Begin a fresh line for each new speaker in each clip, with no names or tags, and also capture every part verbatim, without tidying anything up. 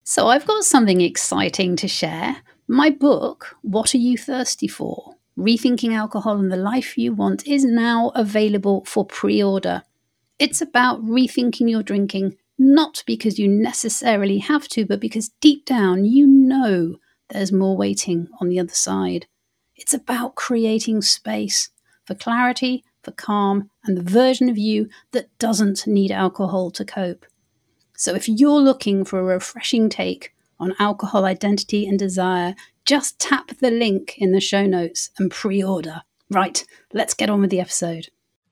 So I've got something exciting to share. My book, What Are You Thirsty For? Rethinking Alcohol and the Life You Want, is now available for pre-order. It's about rethinking your drinking, not because you necessarily have to, but because deep down you know there's more waiting on the other side. It's about creating space for clarity, for calm, and the version of you that doesn't need alcohol to cope. So if you're looking for a refreshing take on alcohol identity and desire, just tap the link in the show notes and pre-order. Right, let's get on with the episode.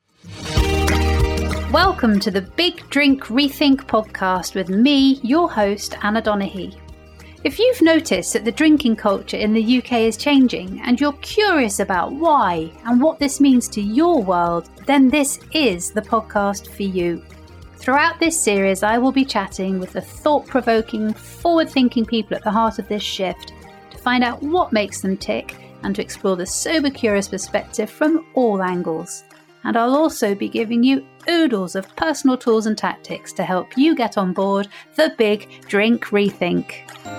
Welcome to the Big Drink Rethink podcast with me, your host, Anna Donaghy. If you've noticed that the drinking culture in the U K is changing and you're curious about why and what this means to your world, then this is the podcast for you. Throughout this series, I will be chatting with the thought-provoking, forward-thinking people at the heart of this shift to find out what makes them tick and to explore the sober-curious perspective from all angles. And I'll also be giving you oodles of personal tools and tactics to help you get on board the Big Drink Rethink.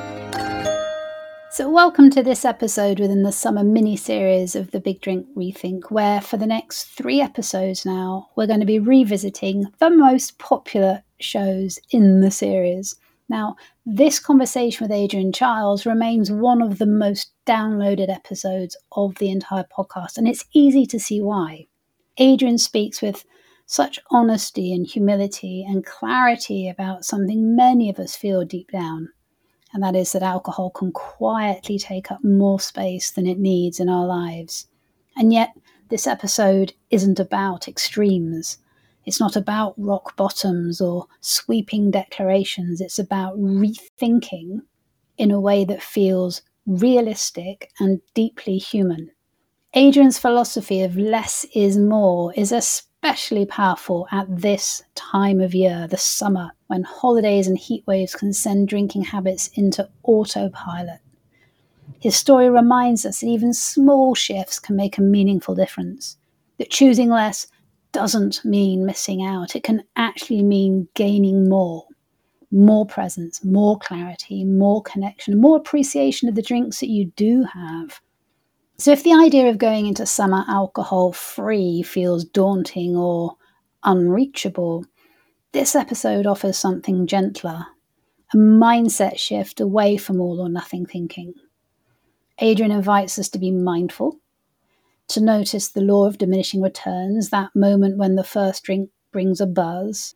So welcome to this episode within the summer mini-series of the Big Drink Rethink, where for the next three episodes now, we're going to be revisiting the most popular shows in the series. Now, this conversation with Adrian Chiles remains one of the most downloaded episodes of the entire podcast, and it's easy to see why. Adrian speaks with such honesty and humility and clarity about something many of us feel deep down. And that is that alcohol can quietly take up more space than it needs in our lives. And yet, this episode isn't about extremes. It's not about rock bottoms or sweeping declarations. It's about rethinking in a way that feels realistic and deeply human. Adrian's philosophy of less is more is especially powerful at this time of year, the summer, when holidays and heat waves can send drinking habits into autopilot. His story reminds us that even small shifts can make a meaningful difference, that choosing less doesn't mean missing out. It can actually mean gaining more, more presence, more clarity, more connection, more appreciation of the drinks that you do have. So if the idea of going into summer alcohol-free feels daunting or unreachable, this episode offers something gentler, a mindset shift away from all or nothing thinking. Adrian invites us to be mindful, to notice the law of diminishing returns, that moment when the first drink brings a buzz,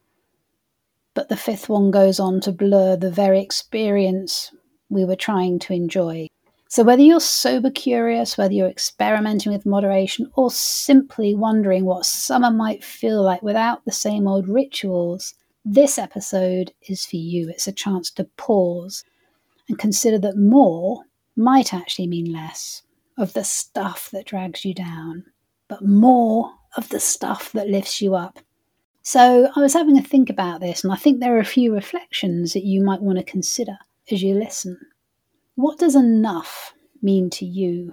but the fifth one goes on to blur the very experience we were trying to enjoy. So whether you're sober curious, whether you're experimenting with moderation, or simply wondering what summer might feel like without the same old rituals, this episode is for you. It's a chance to pause and consider that more might actually mean less of the stuff that drags you down, but more of the stuff that lifts you up. So I was having a think about this, and I think there are a few reflections that you might want to consider as you listen. What does enough mean to you?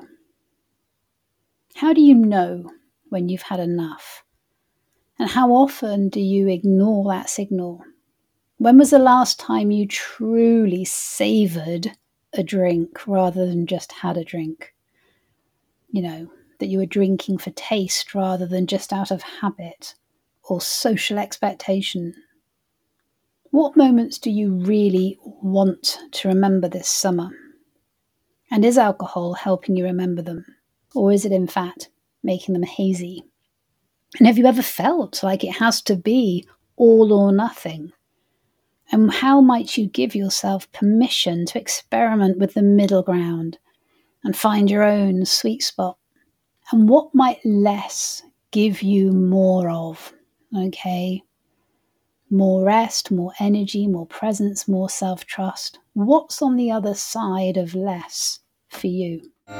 How do you know when you've had enough? And how often do you ignore that signal? When was the last time you truly savoured a drink rather than just had a drink? You know, that you were drinking for taste rather than just out of habit or social expectation. What moments do you really want to remember this summer? And is alcohol helping you remember them? Or is it in fact making them hazy? And have you ever felt like it has to be all or nothing? And how might you give yourself permission to experiment with the middle ground and find your own sweet spot? And what might less give you more of? Okay? More rest, more energy, more presence, more self-trust. What's on the other side of less for you?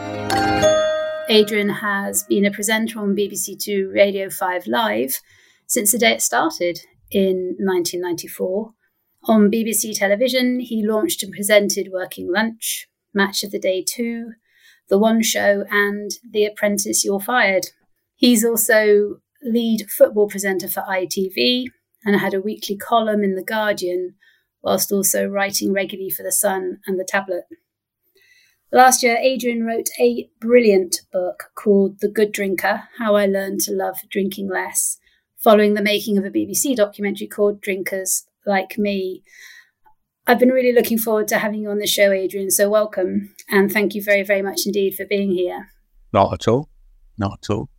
Adrian has been a presenter on B B C Two Radio five Live since the day it started in nineteen ninety-four. On B B C television, he launched and presented Working Lunch, Match of the Day two, The One Show, and The Apprentice You're Fired. He's also lead football presenter for I T V and had a weekly column in The Guardian whilst also writing regularly for The Sun and The Tablet. Last year, Adrian wrote a brilliant book called The Good Drinker, How I Learned to Love Drinking Less, following the making of a B B C documentary called Drinkers Like Me. I've been really looking forward to having you on the show, Adrian, so welcome. And thank you very, very much indeed for being here.
Not at all. Not at all.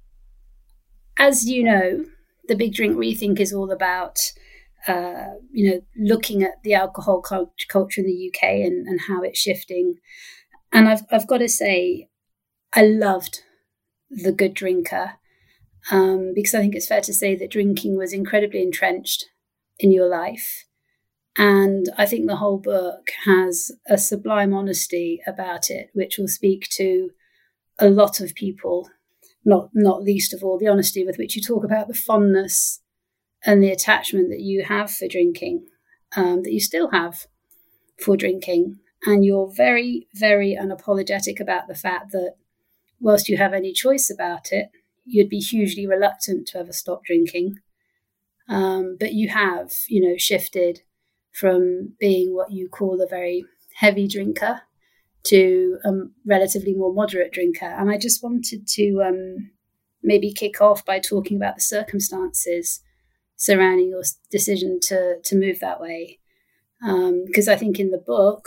As you know, the Big Drink Rethink is all about, uh, you know, looking at the alcohol cult- culture in the U K and, and how it's shifting. And I've I've got to say, I loved The Good Drinker um, because I think it's fair to say that drinking was incredibly entrenched in your life. And I think the whole book has a sublime honesty about it, which will speak to a lot of people, not not least of all the honesty with which you talk about the fondness and the attachment that you have for drinking, um, that you still have for drinking. And you're very, very unapologetic about the fact that whilst you have any choice about it, you'd be hugely reluctant to ever stop drinking. Um, but you have, you know, shifted from being what you call a very heavy drinker to a relatively more moderate drinker. And I just wanted to um, maybe kick off by talking about the circumstances surrounding your decision to, to move that way. Because um, I think in the book,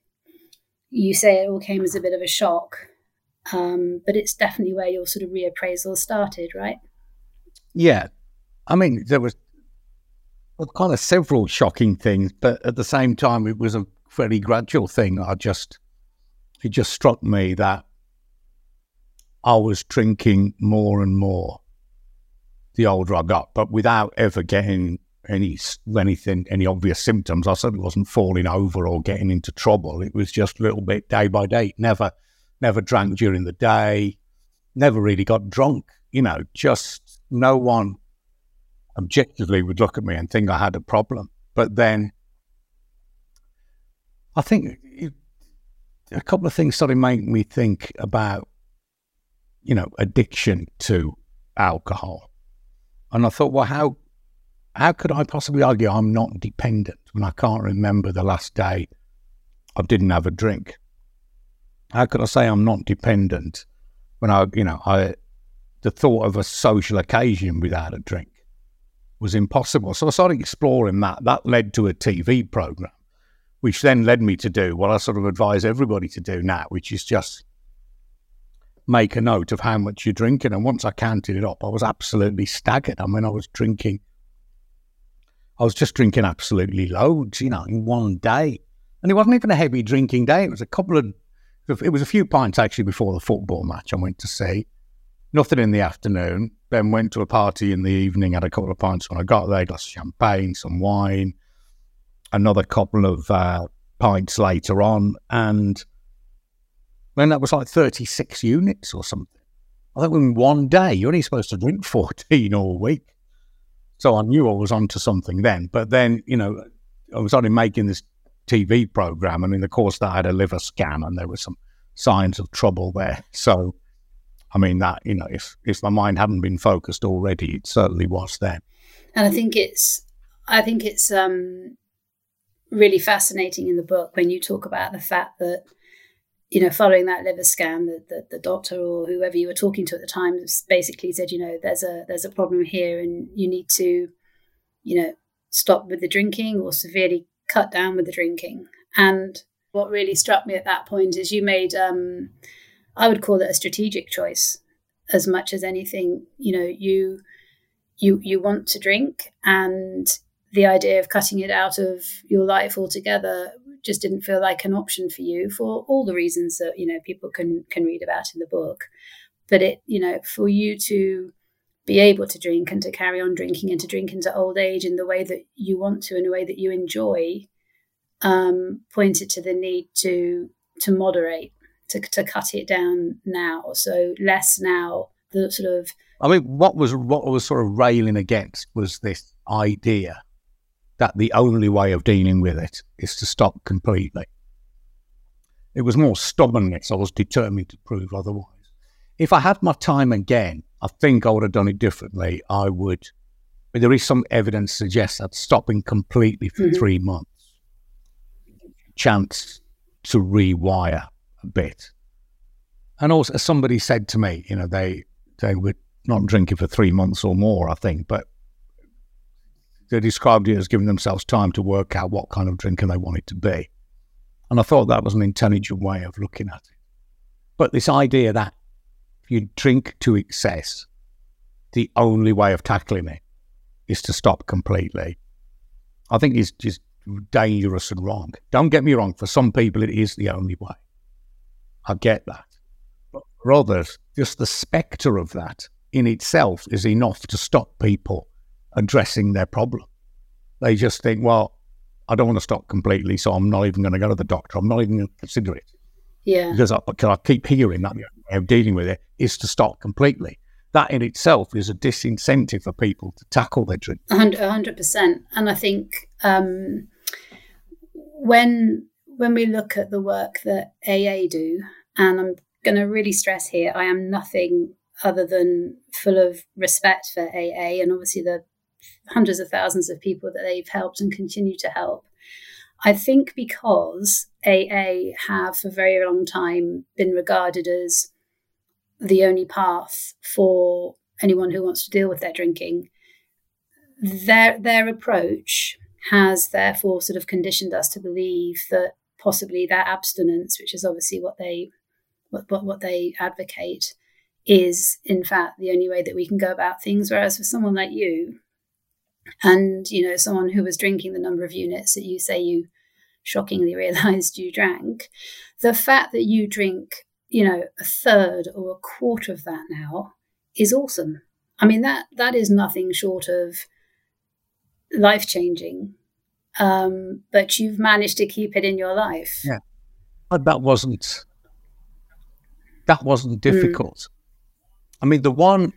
you say it all came as a bit of a shock, um, but it's definitely where your sort of reappraisal started, right?
Yeah. I mean, there was kind of several shocking things, but at the same time, it was a very gradual thing. I just, it just struck me that I was drinking more and more the older I got, but without ever getting any anything, any obvious symptoms. I certainly wasn't falling over or getting into trouble. It was just a little bit day by day. Never, never drank during the day. Never really got drunk. You know, just no one objectively would look at me and think I had a problem. But then I think it, a couple of things started making me think about, you know, addiction to alcohol. And I thought, well, how how could I possibly argue I'm not dependent when I can't remember the last day I didn't have a drink? How could I say I'm not dependent when I, you know, I the thought of a social occasion without a drink was impossible. So I started exploring that. That led to a T V program, which then led me to do what I sort of advise everybody to do now, which is just make a note of how much you're drinking. And once I counted it up, I was absolutely staggered. I mean, I was drinking, I was just drinking absolutely loads, you know, in one day. And it wasn't even a heavy drinking day. It was a couple of, it was a few pints actually before the football match I went to see. Nothing in the afternoon. Then went to a party in the evening, had a couple of pints when I got there, a glass of champagne, some wine, another couple of uh, pints later on. And then that was like thirty-six units or something. I think in one day, you're only supposed to drink fourteen all week. So I knew I was onto something then. But then, you know, I was only making this T V program, and in the course that I had a liver scan, and there were some signs of trouble there. So, I mean, that, you know, if, if my mind hadn't been focused already, it certainly was then.
And I think it's, I think it's um, really fascinating in the book when you talk about the fact that, you know, following that liver scan, the, the, the doctor or whoever you were talking to at the time basically said, you know, there's a there's a problem here and you need to, you know, stop with the drinking or severely cut down with the drinking. And what really struck me at that point is you made, um, I would call it a strategic choice as much as anything. You know, you you you want to drink, and the idea of cutting it out of your life altogether just didn't feel like an option for you for all the reasons that, you know, people can can read about in the book. But it, you know, for you to be able to drink and to carry on drinking and to drink into old age in the way that you want to, in a way that you enjoy, um, pointed to the need to to moderate, to to cut it down now. So less now, the sort of...
I mean, what was what I was sort of railing against was this idea that the only way of dealing with it is to stop completely. It was more stubbornness. I was determined to prove otherwise. If I had my time again, I think I would have done it differently. I would, but there is some evidence to suggest that stopping completely for mm-hmm. three months chance to rewire a bit. And also, somebody said to me, you know, they they were not drinking for three months or more, I think, but they described it as giving themselves time to work out what kind of drinker they wanted to be. And I thought that was an intelligent way of looking at it. But this idea that if you drink to excess, the only way of tackling it is to stop completely, I think is just dangerous and wrong. Don't get me wrong, for some people it is the only way. I get that. But for others, just the spectre of that in itself is enough to stop people addressing their problem. They just think, well, I don't want to stop completely, so I'm not even going to go to the doctor. I'm not even going to consider it.
Yeah.
Because I, I keep hearing that the only way of dealing with it is to stop completely. That in itself is a disincentive for people to tackle their drink.
A hundred percent. And I think um, when when we look at the work that A A do, and I'm going to really stress here, I am nothing other than full of respect for A A and obviously the hundreds of thousands of people that they've helped and continue to help. I think because A A have for a very long time been regarded as the only path for anyone who wants to deal with their drinking, their their approach has therefore sort of conditioned us to believe that possibly their abstinence, which is obviously what they what, what, what they advocate, is in fact the only way that we can go about things. Whereas for someone like you, and you know, someone who was drinking the number of units that you say you shockingly realized you drank, the fact that you drink, you know, a third or a quarter of that now is awesome. I mean, that that is nothing short of life-changing. Um, but you've managed to keep it in your life.
Yeah. But that wasn't that wasn't difficult. Mm. I mean, the one,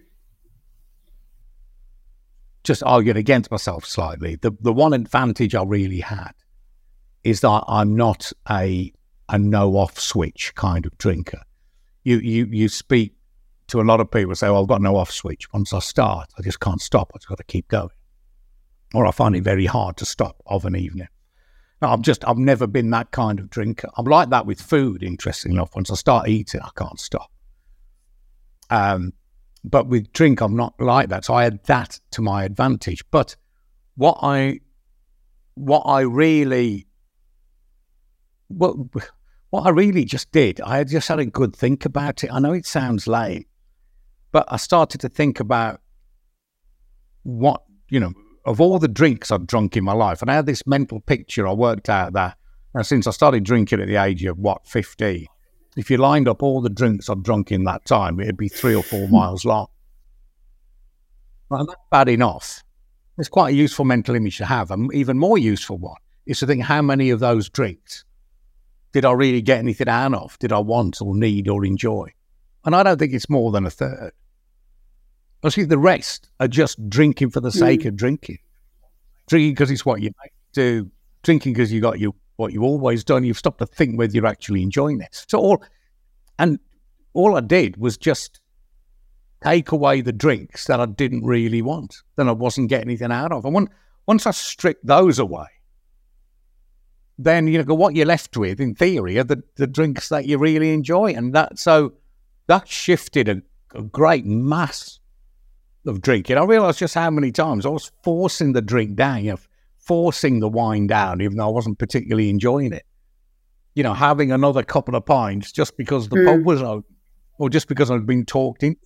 just arguing against myself slightly, the, the one advantage I really had is that I'm not a a no-off switch kind of drinker. You you you speak to a lot of people, say, well, I've got no off switch. Once I start, I just can't stop. I've got to keep going. Or I find it very hard to stop of an evening. No, I'm just, I've never been that kind of drinker. I'm like that with food, interestingly enough. Once I start eating, I can't stop. Um, but with drink, I'm not like that. So I had that to my advantage. But what I, what I really, what, what I really just did, I just had a good think about it. I know it sounds lame, but I started to think about what, you know, of all the drinks I've drunk in my life. And I had this mental picture. I worked out that uh, since I started drinking at the age of, what, fifteen, if you lined up all the drinks I've drunk in that time, it'd be three or four miles long. Well, that's bad enough. It's quite a useful mental image to have. An even more useful one is to think, how many of those drinks did I really get anything out of? Did I want or need or enjoy? And I don't think it's more than a third. I see the rest are just drinking for the sake mm. of drinking. Drinking because it's what you like to do. Drinking because you got you what you've always done. You've stopped to think whether you're actually enjoying it. So all, and all I did was just take away the drinks that I didn't really want, that I wasn't getting anything out of. And when, once I stripped those away, then you know what you're left with, in theory, are the, the drinks that you really enjoy. And that so that shifted a, a great mass of drinking. I realised just how many times I was forcing the drink down, you know, forcing the wine down, even though I wasn't particularly enjoying it. You know, having another couple of pints just because the mm. pub was open, or just because I'd been talked in.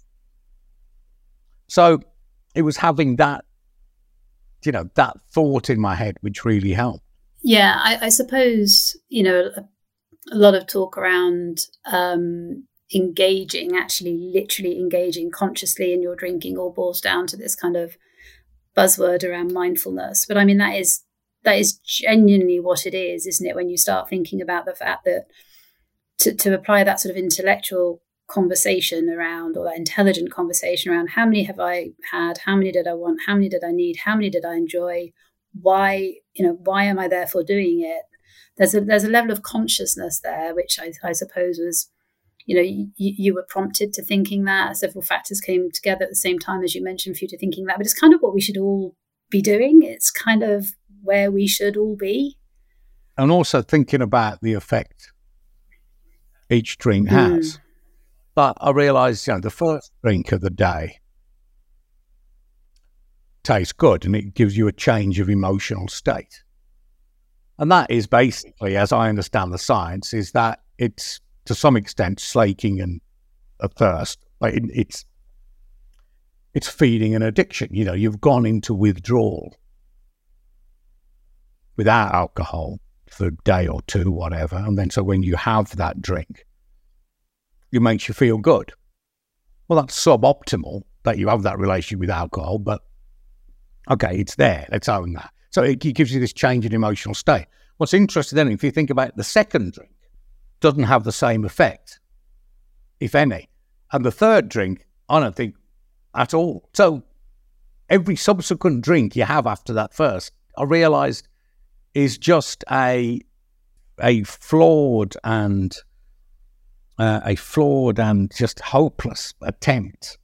So it was having that, you know, that thought in my head which really helped.
Yeah, I, I suppose, you know, a, a lot of talk around um, engaging, actually literally engaging consciously in your drinking, all boils down to this kind of buzzword around mindfulness. But I mean, that is that is genuinely what it is, isn't it? When you start thinking about the fact that to, to apply that sort of intellectual conversation around, or that intelligent conversation around, how many have I had? How many did I want? How many did I need? How many did I enjoy? Why, you know, why am I therefore doing it? There's a there's a level of consciousness there, which I, I suppose was, you know, you, you were prompted to thinking that. Several factors came together at the same time, as you mentioned, for you to thinking that. But it's kind of what we should all be doing. It's kind of where we should all be.
and also thinking about the effect each drink has. Mm. But I realised, you know, the first drink of the day tastes good and it gives you a change of emotional state. And that is basically, as I understand the science, is that it's to some extent slaking and a thirst, but it, it's it's feeding an addiction. You know, you've gone into withdrawal without alcohol for a day or two, whatever, and then so when you have that drink, it makes you feel good. Well, that's suboptimal that you have that relationship with alcohol, but okay, it's there. Let's own that. So it gives you this change in emotional state. What's interesting then, if you think about it, the second drink, doesn't have the same effect, if any. And the third drink, I don't think at all. So every subsequent drink you have after that first, I realised, is just a a flawed and uh, a flawed and just hopeless attempt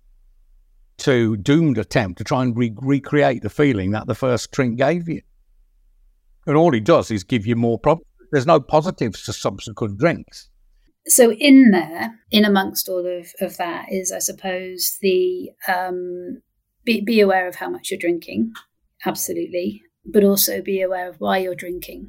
to doomed attempt to try and re- recreate the feeling that the first drink gave you. And all it does is give you more problems. There's no positives to subsequent drinks.
So in there, in amongst all of, of that is, I suppose, the um, be, be aware of how much you're drinking, absolutely, but also be aware of why you're drinking.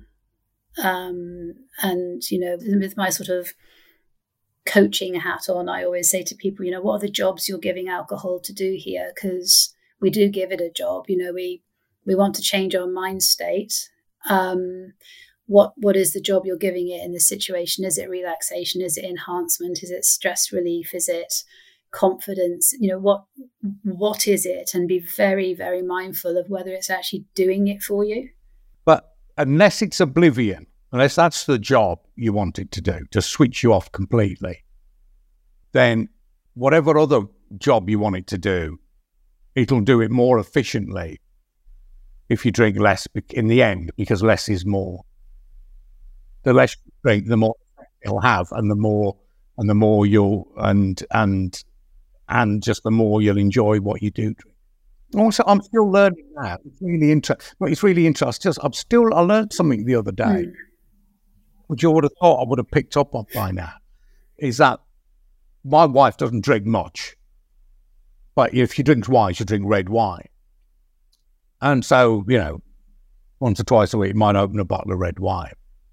Um, and, you know, with my sort of coaching hat on, I always say to people, you know, what are the jobs you're giving alcohol to do here? Because we do give it a job. You know, we we want to change our mind state. Um, what what is the job you're giving it in this situation? Is it relaxation? Is it enhancement? Is it stress relief? Is it confidence? You know, what what is it? And be very, very mindful of whether it's actually doing it for you.
But unless it's oblivion, unless that's the job you want it to do, to switch you off completely, then whatever other job you want it to do, it'll do it more efficiently if you drink less in the end, because less is more. The less you drink, the more it'll have, and the more and the more you'll and and and just the more you'll enjoy what you do drink. Also, I'm still learning that. It's really interesting. It's really interesting. Just I'm still. I learned something the other day, mm. which I would have thought I would have picked up on by now. Is that my wife doesn't drink much, but if she drinks wine, she drinks red wine. And so, you know, once or twice a week, might open a bottle of red wine.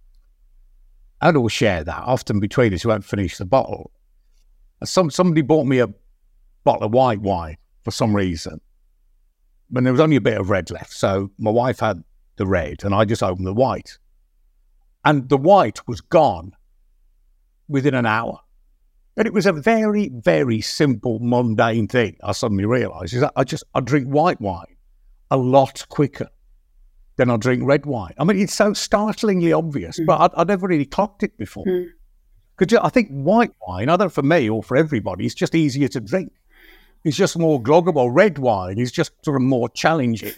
I'd all share that. Often between us, we won't finish the bottle. Some Somebody bought me a bottle of white wine for some reason, but there was only a bit of red left. So my wife had the red, and I just opened the white. And the white was gone within an hour. And it was a very, very simple, mundane thing. I suddenly realised is that I just I drink white wine a lot quicker than I drink red wine. I mean, it's so startlingly obvious, mm. but I, I never really clocked it before. Because mm. I think white wine, either for me or for everybody, is just easier to drink. It's just more gluggable. Red wine is just sort of more challenging.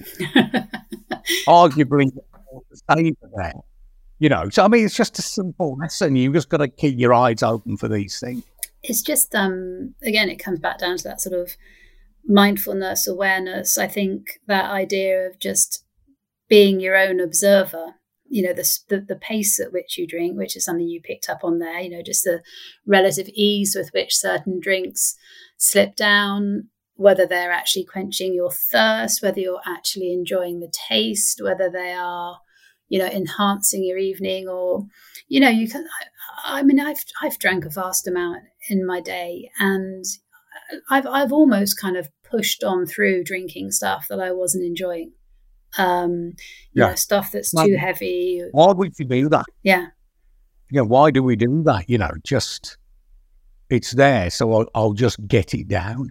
Arguably, more to say for that. You know, so I mean, it's just a simple lesson. You've just got to keep your eyes open for these things.
It's just, um, again, it comes back down to that sort of mindfulness, awareness. I think that idea of just being your own observer, you know, the, the the pace at which you drink, which is something you picked up on there, you know, just the relative ease with which certain drinks slip down, whether they're actually quenching your thirst, whether you're actually enjoying the taste, whether they are, you know, enhancing your evening, or, you know, you can, I, I mean, I've, I've drank a vast amount in my day, and I've, I've almost kind of pushed on through drinking stuff that I wasn't enjoying. Um, you yeah. know, stuff that's well, too heavy.
Why would you do that?
Yeah.
Yeah. Why do we do that? You know, just, it's there. So I'll, I'll just get it down.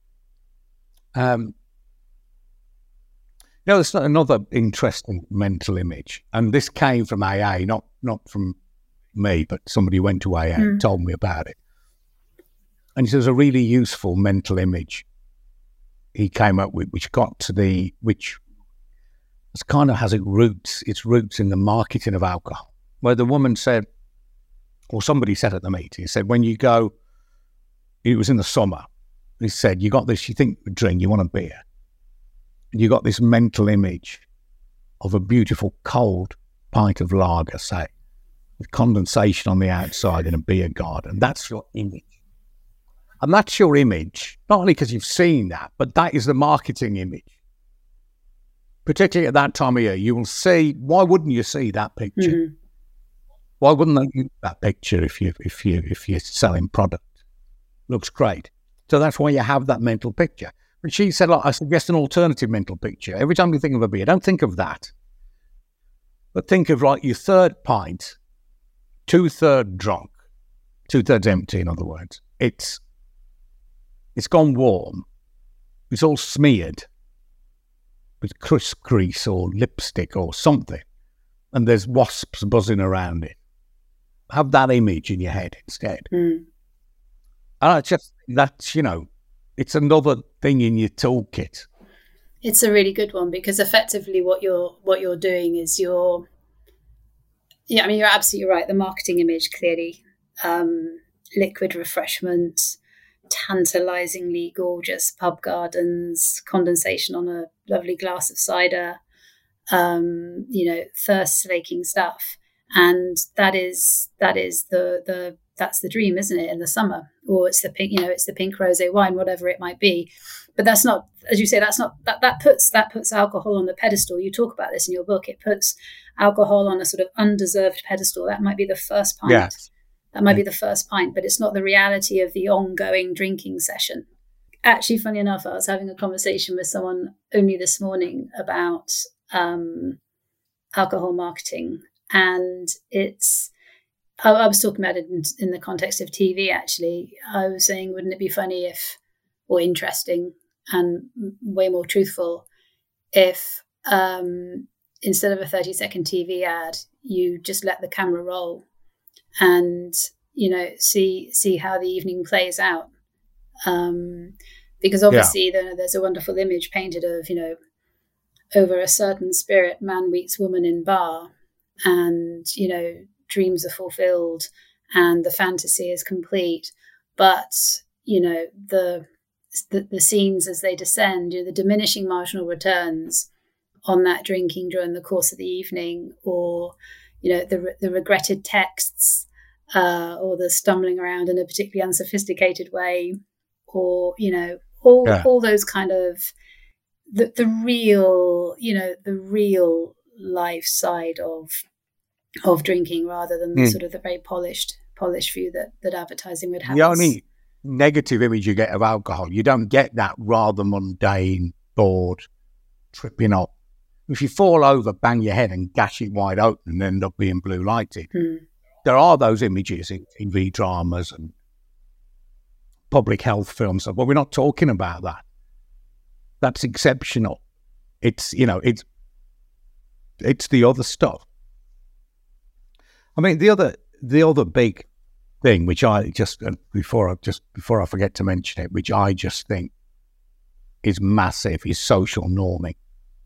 Um, you know, there's another interesting mental image, and this came from A A, not, not from me, but somebody went to A A mm. and told me about it. And there's a really useful mental image he came up with, which got to the, which it's kind of has its roots, its roots in the marketing of alcohol, where the woman said, or somebody said at the meeting, he said, when you go, it was in the summer, he said, you got this, you think a drink, you want a beer. And you got this mental image of a beautiful, cold, pint of lager, say, with condensation on the outside in a beer garden. That's your image. And that's your image, not only because you've seen that, but that is the marketing image. Particularly at that time of year, you will see, why wouldn't you see that picture? Mm-hmm. Why wouldn't they use that picture if, you, if, you, if you're selling product? Looks great. So that's why you have that mental picture. And she said, look, I suggest an alternative mental picture. Every time you think of a beer, don't think of that. But think of like your third pint, two-thirds drunk, two-thirds empty, in other words. It's It's gone warm. It's all smeared with crisp grease or lipstick or something. And there's wasps buzzing around it. Have that image in your head instead. Mm. And I just, that's, you know, it's another thing in your toolkit.
It's a really good one, because effectively what you're what you're doing is you're, yeah, I mean, you're absolutely right. The marketing image, clearly, um, liquid refreshment, tantalizingly gorgeous pub gardens, condensation on a lovely glass of cider, um, you know, thirst-slaking stuff, and that is that is the the that's the dream, isn't it? In the summer, or it's the pink, you know, it's the pink rosé wine, whatever it might be. But that's not, as you say, that's not that that puts that puts alcohol on the pedestal. You talk about this in your book. It puts alcohol on a sort of undeserved pedestal. That might be the first pint.
Yeah.
That might be the first pint, but it's not the reality of the ongoing drinking session. Actually, funny enough, I was having a conversation with someone only this morning about um, alcohol marketing. And it's, I, I was talking about it in, in the context of T V, actually. I was saying, wouldn't it be funny if, or interesting and way more truthful, if um, instead of a thirty second T V ad, you just let the camera roll and, you know, see see how the evening plays out. Um, because obviously yeah. the, there's a wonderful image painted of, you know, over a certain spirit, man meets woman in bar, and, you know, dreams are fulfilled and the fantasy is complete. But, you know, the the, the scenes as they descend, you know, the diminishing marginal returns on that drinking during the course of the evening, or, you know, the the regretted texts, uh, or the stumbling around in a particularly unsophisticated way, or, you know, all yeah. all those kind of the the real, you know, the real life side of of drinking, rather than the mm. sort of the very polished polished view that that advertising would have.
The only negative image you get of alcohol, you don't get that rather mundane, bored, tripping up. If you fall over, bang your head and gash it wide open and end up being blue lighted. Mm. There are those images in T V dramas and public health films, but we're not talking about that. That's exceptional. It's, you know, it's it's the other stuff. I mean, the other the other big thing, which I just uh, before I just before I forget to mention it, which I just think is massive, is social norming.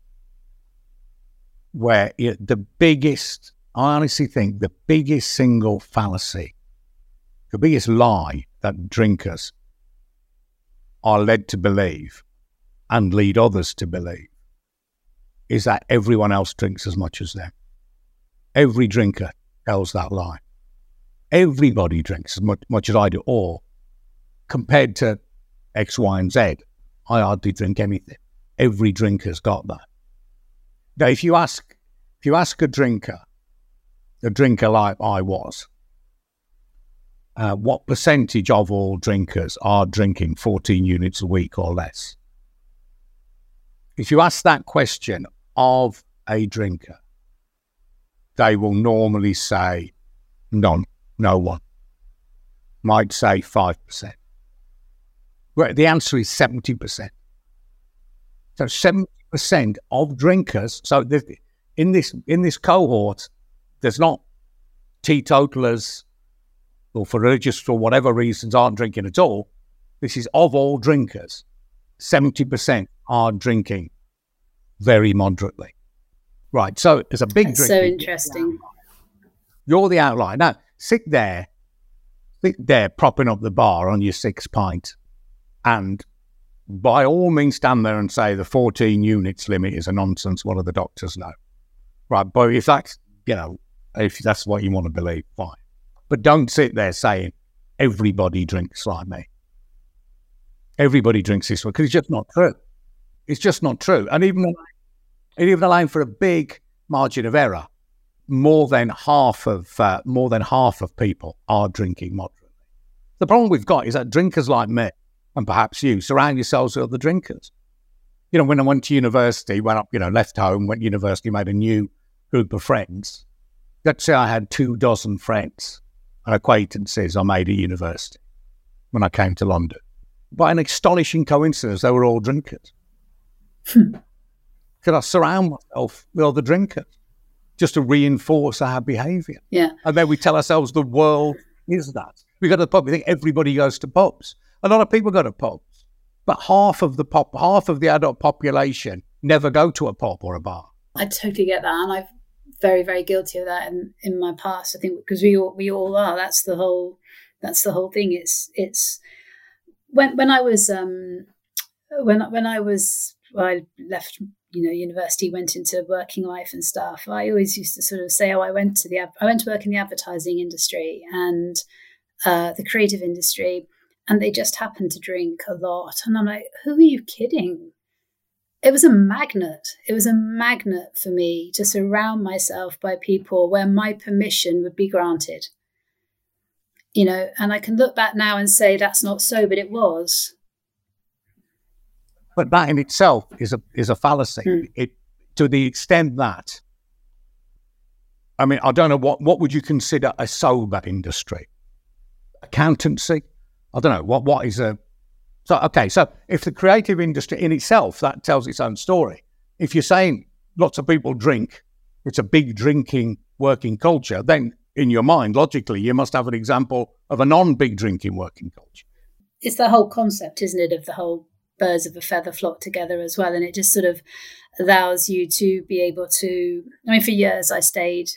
Where it, the biggest, I honestly think the biggest single fallacy, the biggest lie that drinkers are led to believe and lead others to believe is that everyone else drinks as much as them. Every drinker tells that lie. Everybody drinks as much, much as I do, or compared to X, Y, and Z, I hardly drink anything. Every drinker's got that. Now, if you ask, if you ask a drinker, a drinker like I was, uh, what percentage of all drinkers are drinking fourteen units a week or less? If you ask that question of a drinker, they will normally say none, no one. Might say five percent. Well, the answer is seventy percent. So seventy percent of drinkers, so in this in this cohort, there's not teetotalers or for religious or whatever reasons aren't drinking at all. This is of all drinkers, seventy percent are drinking very moderately. Right, so there's a big
That's
drink.
So interesting.
You're the outlier. Now, sit there, sit there propping up the bar on your six pint, and by all means stand there and say the fourteen units limit is a nonsense. What do the doctors know? Right, but if that's you know, if that's what you want to believe, fine. But don't sit there saying everybody drinks like me. Everybody drinks this way, because it's just not true. It's just not true. And even, even allowing for a big margin of error, more than half of uh, more than half of people are drinking moderately. The problem we've got is that drinkers like me, and perhaps you, surround yourselves with other drinkers. You know, when I went to university, went up, you know, left home, went to university, made a new group of friends. Let's say I had two dozen friends and acquaintances I made at university when I came to London. By an astonishing coincidence, they were all drinkers. Because I surround myself with other drinkers just to reinforce our behaviour.
Yeah.
And then we tell ourselves the world is that. We go to the pub, we think everybody goes to pubs. A lot of people go to pubs, but half of the pop, half of the adult population never go to a pub or a bar.
I totally get that, and I'm very, very guilty of that in, in my past. I think because we all we all are. That's the whole. That's the whole thing. It's it's when when I was um when when I was well, I left you know university, went into working life and stuff. I always used to sort of say, oh, I went to the I went to work in the advertising industry and uh, the creative industry. And they just happened to drink a lot. And I'm like, who are you kidding? It was a magnet. It was a magnet for me to surround myself by people where my permission would be granted. You know, and I can look back now and say that's not so, but it was.
But that in itself is a is a fallacy. Mm. It to the extent that, I mean, I don't know, what, what would you consider a sober industry? Accountancy? I don't know, what what is a... So, okay, so if the creative industry in itself, that tells its own story. If you're saying lots of people drink, it's a big drinking working culture, then in your mind, logically, you must have an example of a non-big drinking working culture.
It's the whole concept, isn't it, of the whole birds of a feather flock together as well. And it just sort of allows you to be able to... I mean, for years I stayed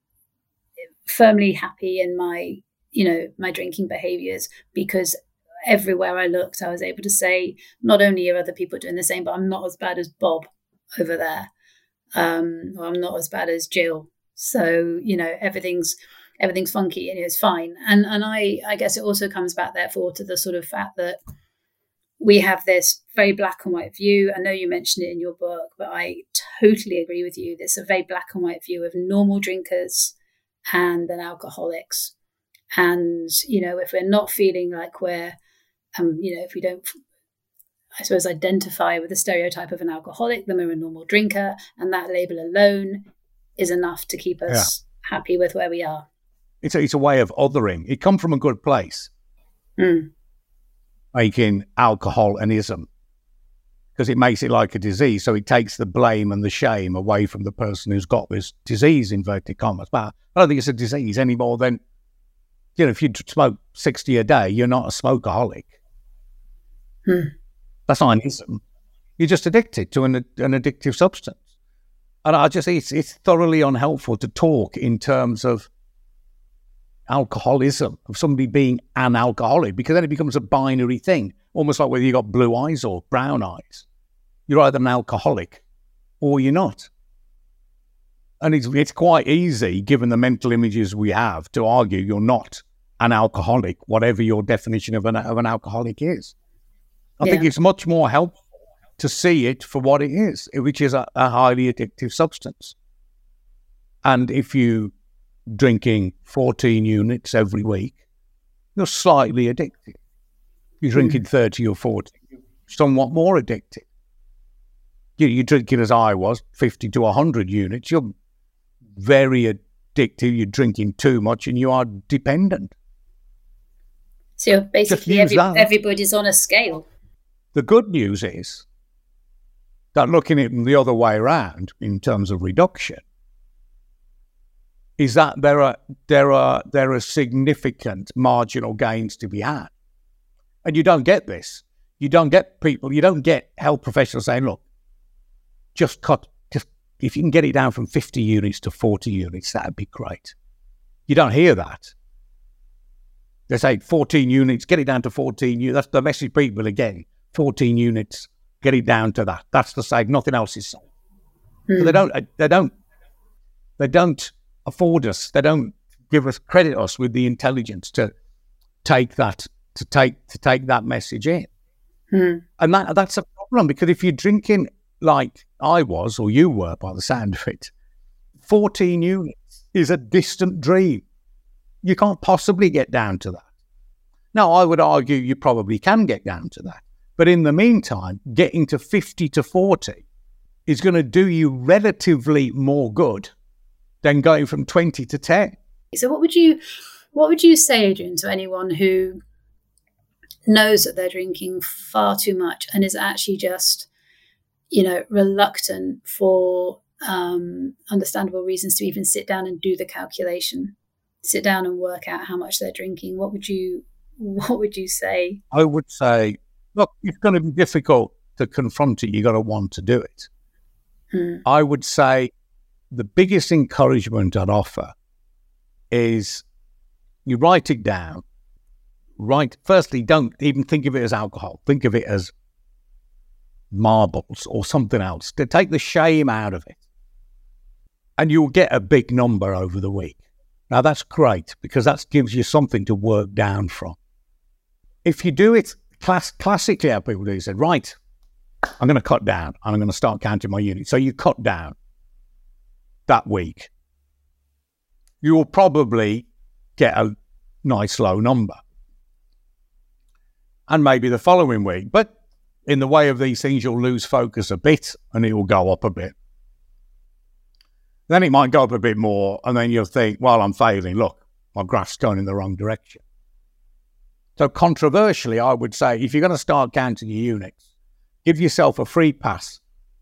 firmly happy in my... you know, my drinking behaviors, because everywhere I looked, I was able to say, not only are other people doing the same, but I'm not as bad as Bob over there. Um, or I'm not as bad as Jill. So, you know, everything's, everything's funky and it's fine. And, and I, I guess it also comes back therefore to the sort of fact that we have this very black and white view. I know you mentioned it in your book, but I totally agree with you. There's a very black and white view of normal drinkers and then alcoholics. And, you know, if we're not feeling like we're, um, you know, if we don't, I suppose, identify with the stereotype of an alcoholic, then we're a normal drinker. And that label alone is enough to keep us yeah. happy with where we are.
It's a, it's a way of othering. It comes from a good place,
mm.
making alcohol an ism, because it makes it like a disease. So it takes the blame and the shame away from the person who's got this disease, inverted commas. But I don't think it's a disease any more than, you know, if you smoke sixty a day, you're not a smokeaholic.
Hmm.
That's not an ism. You're just addicted to an, an addictive substance. And I just think it's, it's thoroughly unhelpful to talk in terms of alcoholism, of somebody being an alcoholic, because then it becomes a binary thing, almost like whether you got blue eyes or brown eyes. You're either an alcoholic or you're not. And it's, it's quite easy, given the mental images we have, to argue you're not an alcoholic, whatever your definition of an, of an alcoholic is. I yeah. think it's much more helpful to see it for what it is, which is a, a highly addictive substance. And if you're drinking fourteen units every week, you're slightly addicted. If you're drinking mm. thirty or forty, you're somewhat more addicted. You, you're drinking, as I was, fifty to one hundred units, you're very addictive, you're drinking too much and you are dependent.
So basically every, everybody's on a scale.
The good news is that looking at it the other way around in terms of reduction is that there are there are there are significant marginal gains to be had. And you don't get this. You don't get people, you don't get health professionals saying, look, just cut if you can get it down from fifty units to forty units, that'd be great. You don't hear that. They say fourteen units, get it down to fourteen units. That's the message people again. fourteen units, get it down to that. That's the same. Nothing else is sold. Mm. So they don't, they don't, they don't afford us. They don't give us credit us with the intelligence to take that to take to take that message in.
Hmm.
And that that's a problem, because if you're drinking like I was, or you were by the sound of it, fourteen units is a distant dream. You can't possibly get down to that. Now, I would argue you probably can get down to that. But in the meantime, getting to fifty to forty is going to do you relatively more good than going from twenty to ten.
So what would you what would you say, Adrian, to anyone who knows that they're drinking far too much and is actually just, you know, reluctant for um, understandable reasons to even sit down and do the calculation, sit down and work out how much they're drinking? What would you what would you say?
I would say, look, it's going to be difficult to confront it. You've got to want to do it.
Hmm.
I would say the biggest encouragement I'd offer is you write it down. Right. Firstly, don't even think of it as alcohol. Think of it as marbles or something else to take the shame out of it. And you'll get a big number over the week. Now, that's great, because that gives you something to work down from. If you do it class- classically, how people do, you said, right, I'm going to cut down and I'm going to start counting my units. So you cut down that week. You will probably get a nice low number. And maybe the following week. But in the way of these things, you'll lose focus a bit and it will go up a bit. Then it might go up a bit more, and then you'll think, well, I'm failing. Look, my graph's going in the wrong direction. So controversially, I would say, if you're going to start counting your units, give yourself a free pass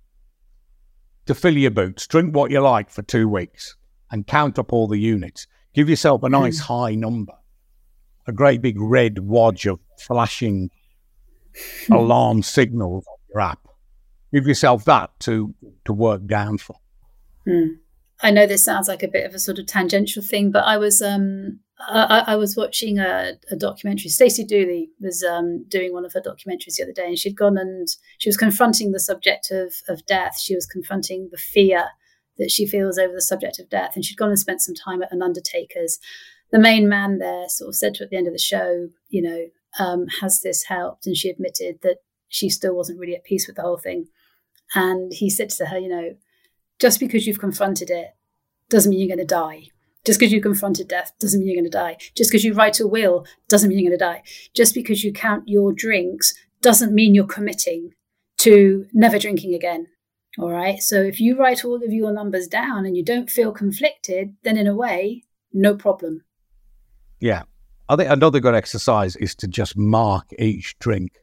to fill your boots, drink what you like for two weeks and count up all the units. Give yourself a nice mm. high number, a great big red wodge of flashing alarm signals on your app. Give yourself that to, to work down from.
Mm. I know this sounds like a bit of a sort of tangential thing, but I was um, I, I was watching a, a documentary. Stacey Dooley was um, doing one of her documentaries the other day, and she'd gone and she was confronting the subject of, of death. She was confronting the fear that she feels over the subject of death, and she'd gone and spent some time at an undertaker's. The main man there sort of said to her at the end of the show, you know, um, has this helped? And she admitted that she still wasn't really at peace with the whole thing. And he said to her, you know, just because you've confronted it doesn't mean you're going to die. Just because you confronted death doesn't mean you're going to die. Just because you write a will doesn't mean you're going to die. Just because you count your drinks doesn't mean you're committing to never drinking again. All right. So if you write all of your numbers down and you don't feel conflicted, then in a way, no problem.
Yeah. I think another good exercise is to just mark each drink.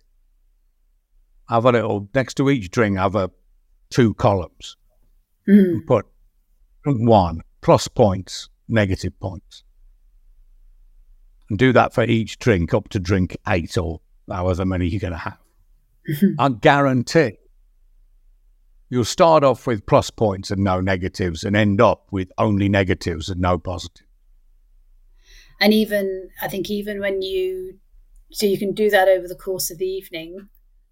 Have a little, next to each drink, have a two columns.
Mm.
And put one, plus points, negative points. And do that for each drink up to drink eight or however many you're going to have. I guarantee you'll start off with plus points and no negatives and end up with only negatives and no positives.
And even, I think even when you, so you can do that over the course of the evening,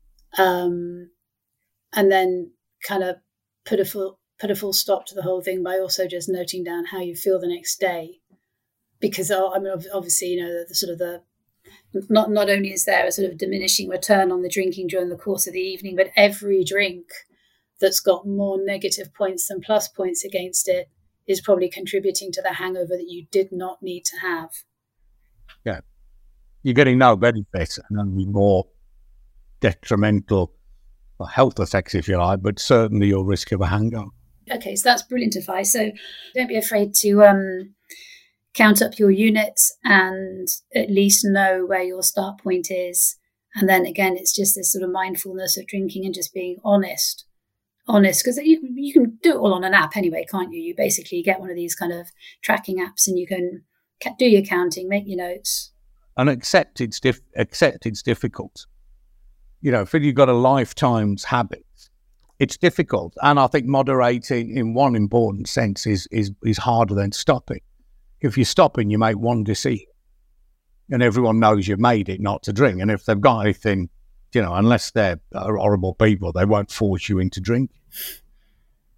um, and then kind of put a full, put a full stop to the whole thing by also just noting down how you feel the next day. Because, I mean, obviously, you know, the, the sort of the, not, not only is there a sort of diminishing return on the drinking during the course of the evening, but every drink that's got more negative points than plus points against it is probably contributing to the hangover that you did not need to have.
Yeah. You're getting no benefit and only more detrimental well, health effects, if you like, but certainly your risk of a hangover.
Okay, so that's brilliant advice. So don't be afraid to um, count up your units and at least know where your start point is. And then again, it's just this sort of mindfulness of drinking and just being honest. honest because you, you can do it all on an app anyway, can't you? You basically get one of these kind of tracking apps and you can do your counting, make your notes.
And accept it's, dif- accept it's difficult. You know, if you've got a lifetime's habit, it's difficult. And I think moderating in one important sense is, is, is harder than stopping. If you're stopping, you make one decision and everyone knows you've made it not to drink. And if they've got anything, you know, unless they're horrible people, they won't force you into drinking.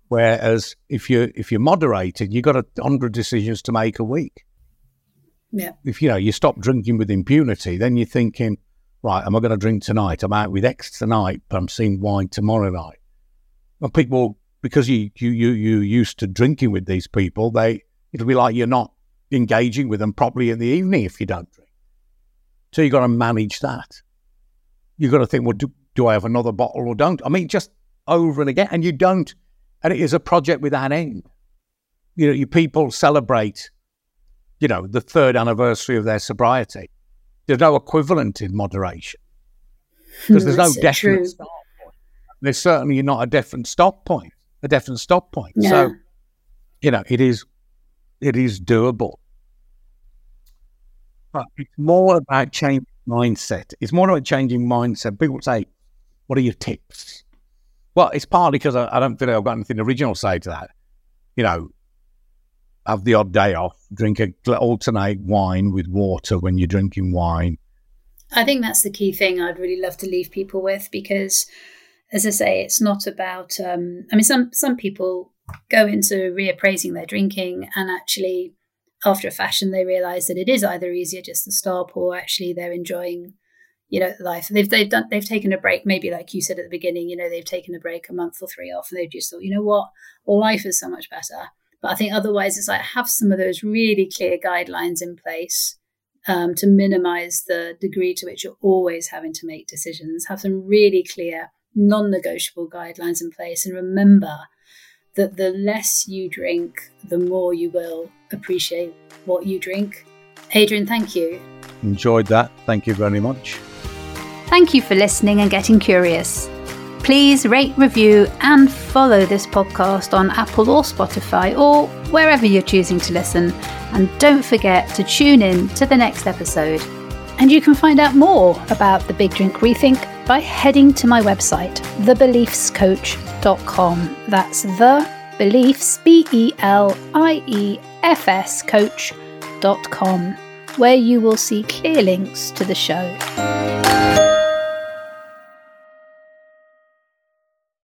Whereas if you if you're moderated, you've got a hundred decisions to make a week.
Yeah.
If you know you stop drinking with impunity, then you're thinking, right, am I going to drink tonight? I'm out with X tonight, but I'm seeing wine tomorrow night. Well, people, because you you you you used to drinking with these people, they it'll be like you're not engaging with them properly in the evening if you don't drink. So you've got to manage that. You've got to think, well, do, do I have another bottle or don't? I mean, just over and again, and you don't. And it is a project without end. You know, you people celebrate, you know, the third anniversary of their sobriety. There's no equivalent in moderation because there's no definite
true.
start point. There's certainly not a definite stop point, a definite stop point.
Yeah.
So, you know, it is, it is doable. But it's more about changing mindset. It's more about changing mindset. People say, what are your tips? Well, it's partly because I, I don't feel like I've got anything original to say to that. You know, have the odd day off, drink a alternate wine with water when you're drinking wine.
I think that's the key thing I'd really love to leave people with, because, as I say, it's not about, um, I mean, some, some people go into reappraising their drinking and actually, after a fashion, they realise that it is either easier just to stop or actually they're enjoying, you know, life. They've they've done they've taken a break, maybe like you said at the beginning, you know, they've taken a break a month or three off, and they've just thought, you know what, life is so much better. But I think otherwise, it's like have some of those really clear guidelines in place um, to minimise the degree to which you're always having to make decisions. Have some really clear, non-negotiable guidelines in place, and remember that the less you drink, the more you will appreciate what you drink. Adrian, thank you.
Enjoyed that. Thank you very much.
Thank you for listening and getting curious. Please rate, review, and follow this podcast on Apple or Spotify or wherever you're choosing to listen. And don't forget to tune in to the next episode. And you can find out more about the Big Drink Rethink by heading to my website, the beliefs coach dot com. That's the beliefs, B E L I E F S coach dot com, where you will see clear links to the show.